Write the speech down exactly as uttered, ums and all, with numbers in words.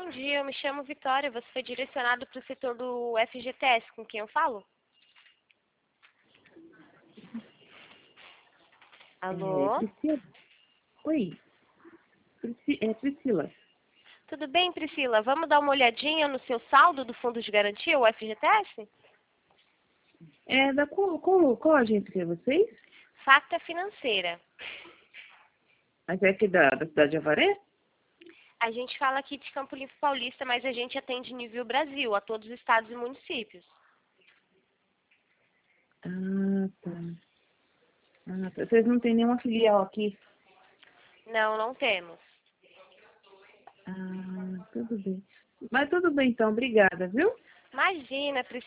bom dia, eu me chamo Vitória, você foi direcionado para o setor do F G T S, com quem eu falo? É, Alô? Priscila? Oi, Prisci- é Priscila. Tudo bem, Priscila? Vamos dar uma olhadinha no seu saldo do Fundo de Garantia, o F G T S? É, da qual, qual, qual agência que é vocês? Facta Financeira. Mas é aqui da, da cidade de Avaré? A gente fala aqui de Campo Limpo Paulista, mas a gente atende nível Brasil, a todos os estados e municípios. Ah, tá. Ah, tá. Vocês não têm nenhuma filial aqui? Não, não temos. Ah, tudo bem. Mas tudo bem então, obrigada, viu? Imagina, Priscila.